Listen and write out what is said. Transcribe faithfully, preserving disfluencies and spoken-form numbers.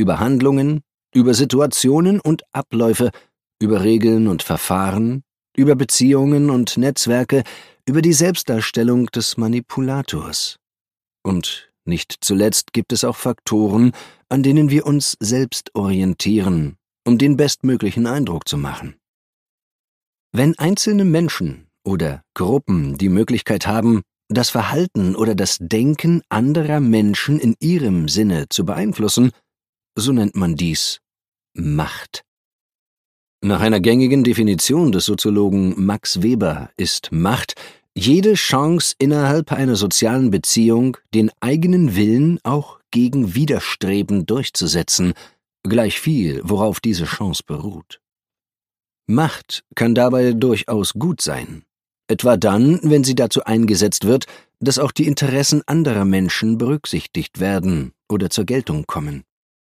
über Handlungen, über Situationen und Abläufe, über Regeln und Verfahren, über Beziehungen und Netzwerke, über die Selbstdarstellung des Manipulators. Und nicht zuletzt gibt es auch Faktoren, an denen wir uns selbst orientieren, um den bestmöglichen Eindruck zu machen. Wenn einzelne Menschen oder Gruppen die Möglichkeit haben, das Verhalten oder das Denken anderer Menschen in ihrem Sinne zu beeinflussen, so nennt man dies Macht. Nach einer gängigen Definition des Soziologen Max Weber ist Macht jede Chance innerhalb einer sozialen Beziehung, den eigenen Willen auch gegen Widerstreben durchzusetzen, gleichviel, worauf diese Chance beruht. Macht kann dabei durchaus gut sein, etwa dann, wenn sie dazu eingesetzt wird, dass auch die Interessen anderer Menschen berücksichtigt werden oder zur Geltung kommen.